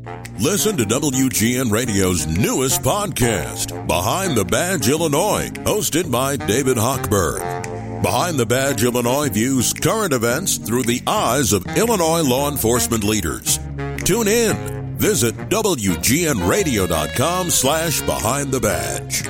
Listen to WGN Radio's newest podcast, Behind the Badge Illinois, hosted by David Hochberg. Behind the Badge Illinois views current events through the eyes of Illinois law enforcement leaders. Tune in. Visit WGNRadio.com/Behind the Badge.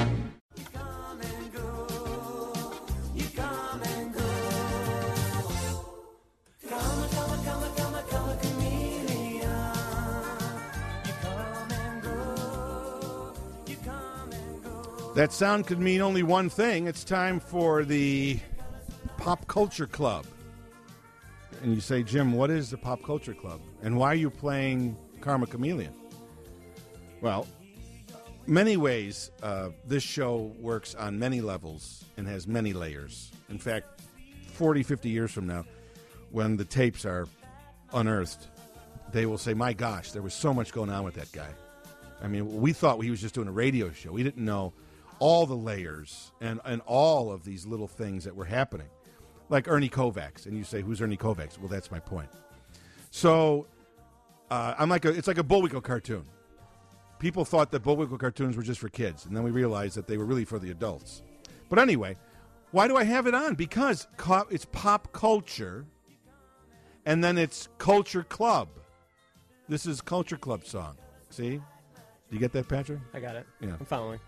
That sound could mean only one thing. It's time for the Pop Culture Club. And you say, Jim, what is the Pop Culture Club? And why are you playing Karma Chameleon? Well, many ways, this show works on many levels and has many layers. In fact, 40, 50 years from now, when the tapes are unearthed, they will say, my gosh, there was so much going on with that guy. I mean, we thought he was just doing a radio show. We didn't know all the layers and all of these little things that were happening. Like Ernie Kovacs. And you say, who's Ernie Kovacs? Well, that's my point. So it's like a Bullwinkle cartoon. People thought that Bullwinkle cartoons were just for kids. And then we realized that they were really for the adults. But anyway, why do I have it on? Because it's pop culture. And then it's Culture Club. This is Culture Club song. See? Do you get that, Patrick? I got it. Yeah. I'm following.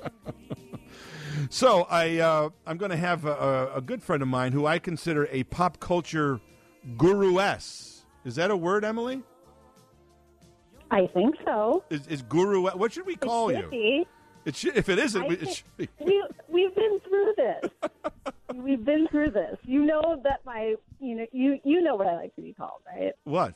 So I'm going to have a good friend of mine who I consider a pop culture guru-ess. Is that a word, Emily? I think so. Is guru? What should we call you? Be. It should, if it isn't, it should be. We've been through this. We've been through this. You know that you know what I like to be called, right? What?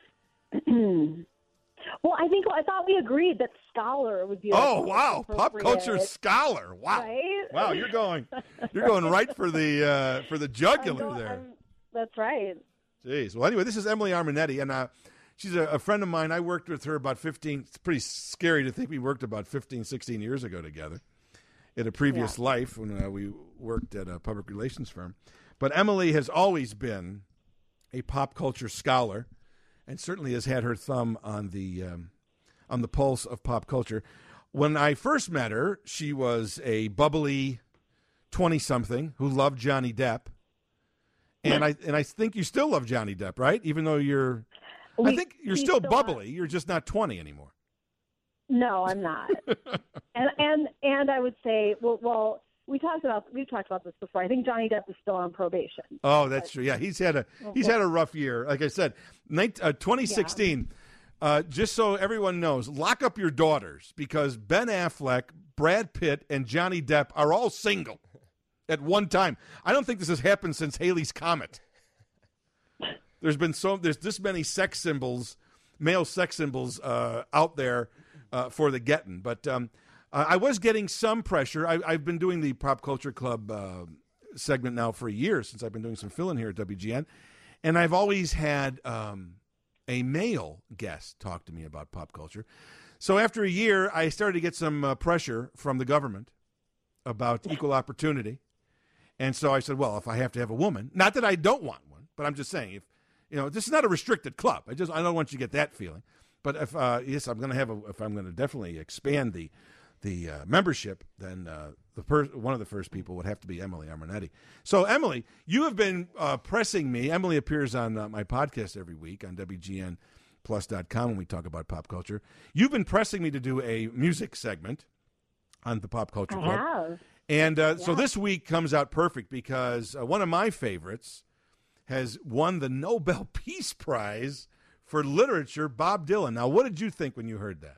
Well, I thought we agreed that scholar would be. Oh wow, pop culture scholar. Wow, right? Wow, you're going right for the jugular there. That's right. Jeez. Well, anyway, this is Emily Armanetti, and she's a friend of mine. I worked with her about 15. It's pretty scary to think we worked about 15, 16 years ago together in a previous life when we worked at a public relations firm. But Emily has always been a pop culture scholar, and certainly has had her thumb on the pulse of pop culture. When I first met her, she was a bubbly 20-something who loved Johnny Depp, and I think you still love Johnny Depp, right? Even though I think you're still bubbly. You're just not 20 anymore. No, I'm not. and I would say, well. We've talked about this before. I think Johnny Depp is still on probation. Oh, that's true. Yeah, he's had a rough year. Like I said, 2016. Just so everyone knows, lock up your daughters because Ben Affleck, Brad Pitt, and Johnny Depp are all single at one time. I don't think this has happened since Halley's Comet. There's this many sex symbols, male sex symbols out there for the getting, but. I was getting some pressure. I've been doing the Pop Culture Club segment now for a year since I've been doing some fill-in here at WGN. And I've always had a male guest talk to me about pop culture. So after a year, I started to get some pressure from the government about equal opportunity. And so I said, well, if I have to have a woman, not that I don't want one, but I'm just saying, this is not a restricted club. I don't want you to get that feeling. But if I'm going to definitely expand the membership, then one of the first people would have to be Emily Armanetti. So, Emily, you have been pressing me. Emily appears on my podcast every week on WGNplus.com when we talk about pop culture. You've been pressing me to do a music segment on the Pop Culture Club. I have. And so this week comes out perfect because one of my favorites has won the Nobel Peace Prize for Literature, Bob Dylan. Now, what did you think when you heard that?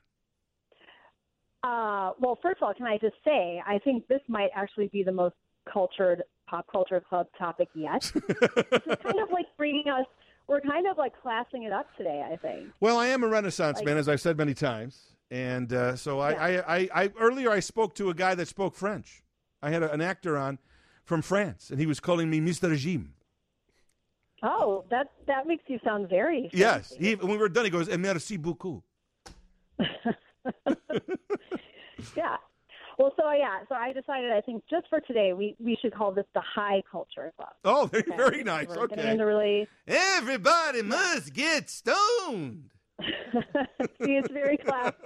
Well, first of all, can I just say, I think this might actually be the most cultured Pop Culture Club topic yet. It's kind of like bringing us, we're kind of like classing it up today, I think. Well, I am a Renaissance man, as I've said many times. And so I earlier I spoke to a guy that spoke French. I had an actor on from France, and he was calling me Mr. Jim. Oh, that makes you sound very fancy. Yes. When we were done, he goes, merci beaucoup. Yeah. Well, so I decided, I think just for today, we should call this the High Culture Club. Oh, very nice. We're okay. getting into really... Everybody must get stoned. See, it's very classy.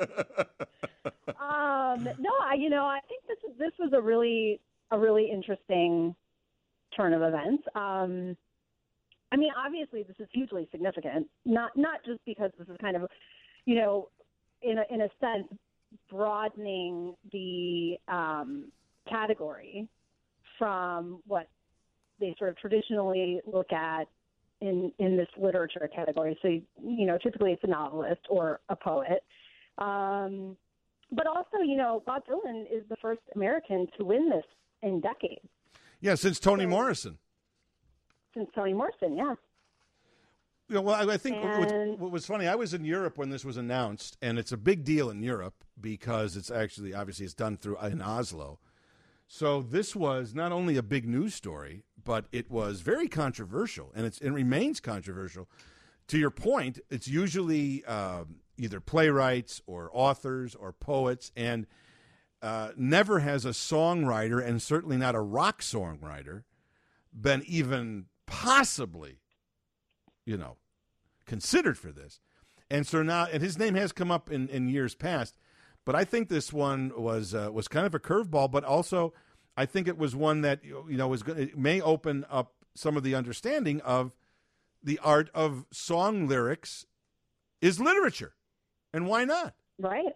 No, I think this was a really interesting turn of events. I mean, obviously, this is hugely significant. Not just because this is kind of, in a sense, broadening the category from what they sort of traditionally look at in this literature category. So, typically it's a novelist or a poet. But also, Bob Dylan is the first American to win this in decades. Yeah, since Toni Morrison. Since Toni Morrison, yeah. Well, I think what was funny, I was in Europe when this was announced, and it's a big deal in Europe because it's actually, obviously, it's done in Oslo. So this was not only a big news story, but it was very controversial, and it remains controversial. To your point, it's usually either playwrights or authors or poets, and never has a songwriter, and certainly not a rock songwriter, been even possibly, considered for this. And so now, and his name has come up in years past, but I think this one was kind of a curveball, but also I think it was one that, it may open up some of the understanding of the art of song lyrics is literature. And why not? Right.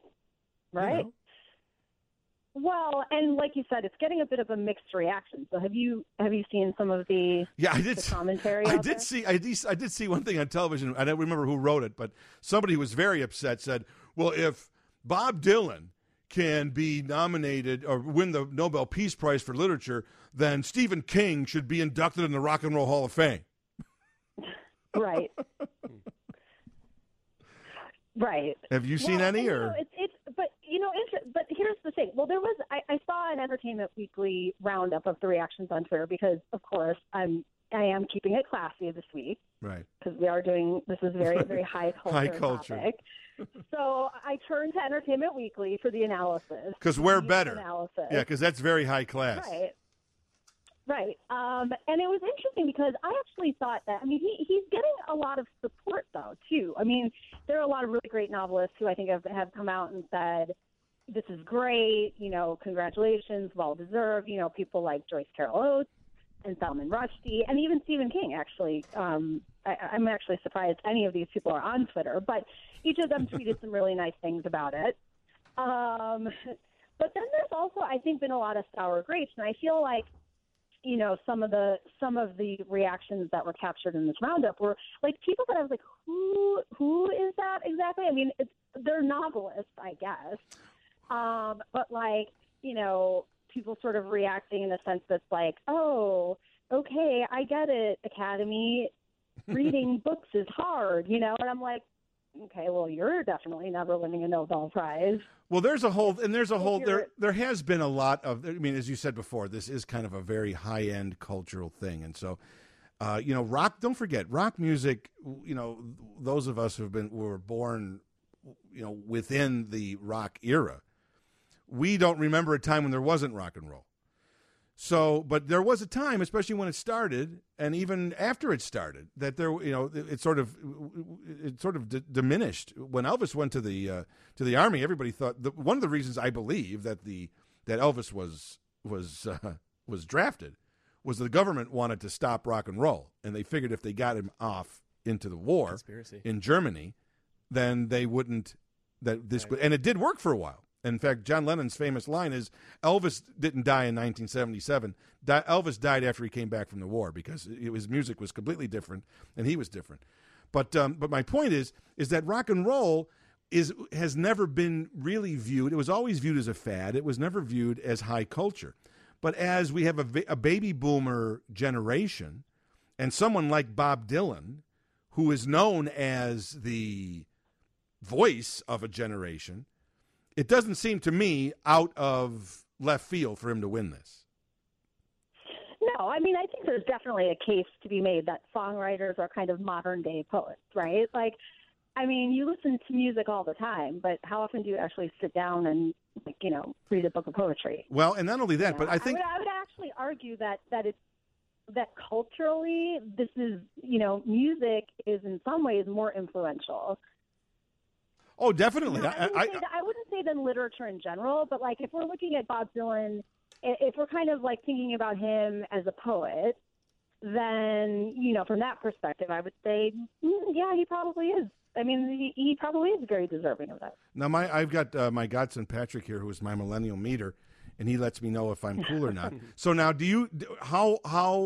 Well, and like you said, it's getting a bit of a mixed reaction. So have you seen some of the commentary? I did see one thing on television. I don't remember who wrote it, but somebody who was very upset said, "Well, if Bob Dylan can be nominated or win the Nobel Peace Prize for Literature, then Stephen King should be inducted in the Rock and Roll Hall of Fame." Right. Right. Have you seen any? Or but here's the thing. Well, I saw an Entertainment Weekly roundup of the reactions on Twitter because, of course, I am keeping it classy this week. Right. Because this is very, very high culture. Topic. So I turned to Entertainment Weekly for the analysis. Because we're better. Yeah, because that's very high class. Right. And it was interesting because I actually thought that, he's getting a lot of support, though, too. I mean, there are a lot of really great novelists who I think have come out and said, this is great, congratulations, well-deserved, people like Joyce Carol Oates and Salman Rushdie, and even Stephen King, actually. I'm actually surprised any of these people are on Twitter, but each of them tweeted some really nice things about it. But then there's also, I think, been a lot of sour grapes, and I feel like, some of the reactions that were captured in this roundup were like people that I was like, who is that exactly? I mean, they're novelists, I guess. But people sort of reacting in a sense that's like, oh, okay, I get it, Academy. Reading books is hard, and I'm like, okay, well, you're definitely never winning a Nobel Prize. Well, there has been a lot of, as you said before, this is kind of a very high-end cultural thing. And so, rock, don't forget, rock music, those of us who were born, within the rock era, we don't remember a time when there wasn't rock and roll. So, but there was a time, especially when it started, and even after it started, that there, it sort of diminished. When Elvis went to the army, everybody thought one of the reasons I believe that Elvis was drafted was the government wanted to stop rock and roll, and they figured if they got him off into the war in Germany, then they wouldn't. And it did work for a while. In fact, John Lennon's famous line is, Elvis didn't die in 1977. Elvis died after he came back from the war because his music was completely different and he was different. But my point is that rock and roll has never been really viewed. It was always viewed as a fad. It was never viewed as high culture. But as we have a baby boomer generation and someone like Bob Dylan, who is known as the voice of a generation, it doesn't seem to me out of left field for him to win this. No, I think there's definitely a case to be made that songwriters are kind of modern-day poets, right? You listen to music all the time, but how often do you actually sit down and, read a book of poetry? Well, and not only that, but I think... I would actually argue that culturally, this is, music is in some ways more influential Oh, definitely. I wouldn't say then literature in general, but like if we're looking at Bob Dylan, if we're kind of like thinking about him as a poet, then, from that perspective, I would say, yeah, he probably is. I mean, he probably is very deserving of that. Now, I've got my godson Patrick here, who is my millennial meter, and he lets me know if I'm cool or not. So now, how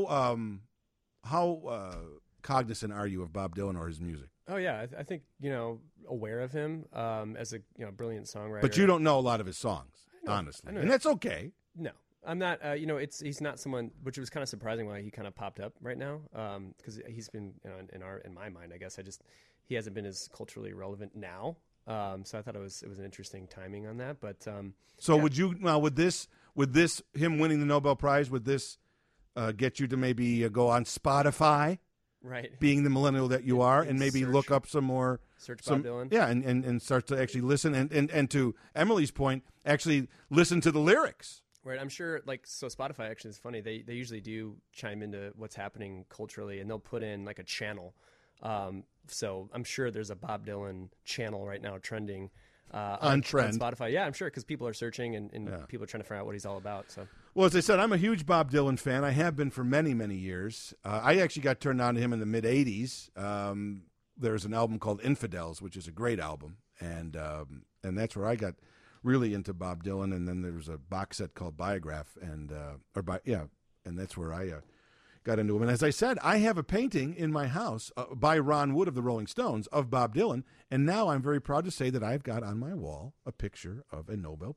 cognizant are you of Bob Dylan or his music? Oh yeah, I think aware of him as a brilliant songwriter. But you don't know a lot of his songs, honestly, and that's okay. No, I'm not. He's not someone, which was kind of surprising why he kind of popped up right now. Because he's been in my mind, I guess he hasn't been as culturally relevant now. So I thought it was an interesting timing on that. But would you now with this him winning the Nobel Prize, would this get you to maybe go on Spotify? Right. Being the millennial that you are, and maybe look up some more. Search Bob Dylan. Yeah, and start to actually listen, and to Emily's point, actually listen to the lyrics. Right. I'm sure, so Spotify actually is funny. They usually do chime into what's happening culturally, and they'll put in like a channel. So I'm sure there's a Bob Dylan channel right now trending on Spotify. Yeah, I'm sure, because people are searching and people are trying to figure out what he's all about. So. Well, as I said, I'm a huge Bob Dylan fan. I have been for many, many years. I actually got turned on to him in the mid-'80s. There's an album called Infidels, which is a great album, and that's where I got really into Bob Dylan. And then there was a box set called Biograph, and that's where I got into him. And as I said, I have a painting in my house by Ron Wood of the Rolling Stones of Bob Dylan, and now I'm very proud to say that I've got on my wall a picture of a Nobel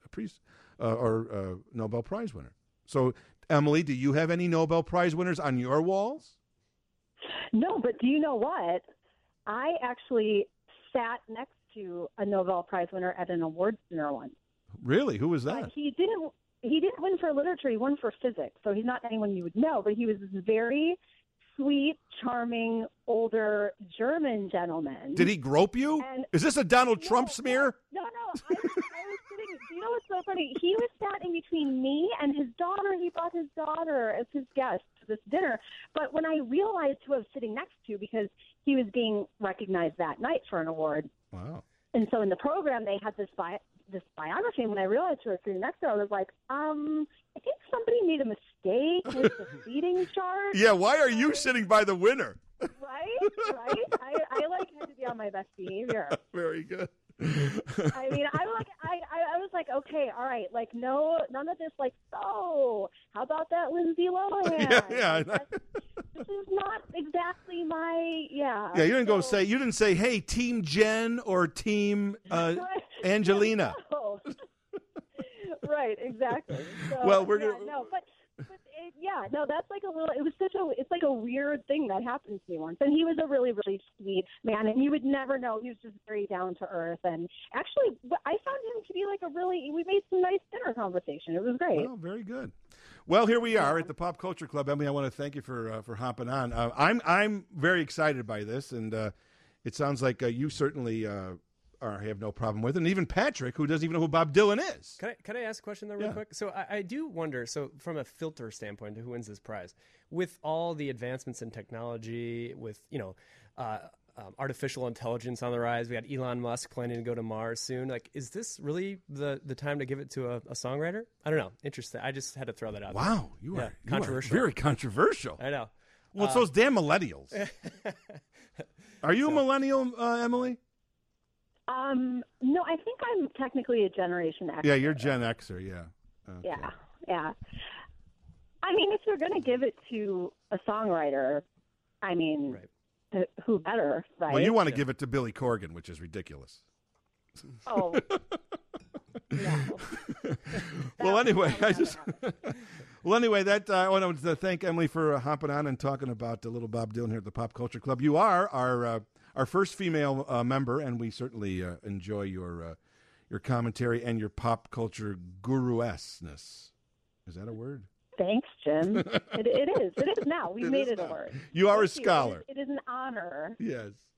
Nobel Prize winner. So, Emily, do you have any Nobel Prize winners on your walls? No, but do you know what? I actually sat next to a Nobel Prize winner at an awards dinner once. Really? Who was that? He didn't win for literature. He won for physics. So he's not anyone you would know, but he was this very sweet, charming, older German gentleman. Did he grope you? Is this a Donald Trump smear? No. I was sitting. You know what's so funny? He was sat in between me and his daughter. He brought his daughter as his guest to this dinner. But when I realized who I was sitting next to, because he was being recognized that night for an award. Wow. And so in the program, they had this biography, and when I realized who I was sitting next to, I was like, I think somebody made a mistake with the seating chart. Yeah, why are you sitting by the winner? Right? I had to be on my best behavior. Very good. I mean, I was like, okay, all right, no, none of this, so how about that Lindsay Lohan? Yeah. This is not exactly my, Yeah, you didn't say, hey, Team Jen or Team Angelina. No. Right, exactly. So, well, we're going to... that's it's like a weird thing that happened to me once. And he was a really, really sweet man, and you would never know. He was just very down to earth. And actually, I found him to be we made some nice dinner conversation. It was great. Oh, very good. Well, here we are at the Pop Culture Club. Emily, I want to thank you for hopping on. I'm very excited by this, and it sounds like you certainly have no problem with it. And even Patrick, who doesn't even know who Bob Dylan is. Can I ask a question, though, real quick? So I do wonder, from a filter standpoint, who wins this prize? With all the advancements in technology, with, artificial intelligence on the rise, we got Elon Musk planning to go to Mars soon. Is this really the time to give it to a songwriter? I don't know. Interesting. I just had to throw that out. Wow. You are controversial. Very controversial. I know. Well, it's those damn millennials. Are you a millennial, Emily? No, I think I'm technically a Generation X. Yeah, you're Gen Xer, yeah. Okay. Yeah. I mean, if you're going to give it to a songwriter, I mean, who better, right? Well, you want to give it to Billy Corgan, which is ridiculous. Oh. No. Well, anyway, I wanted to thank Emily for hopping on and talking about the little Bob Dylan here at the Pop Culture Club. You are our first female member, and we certainly enjoy your commentary and your pop culture guru-esseness. Is that a word? Thanks, Jim. It is. It is now. We made it a word. You are a scholar. It is an honor. Yes.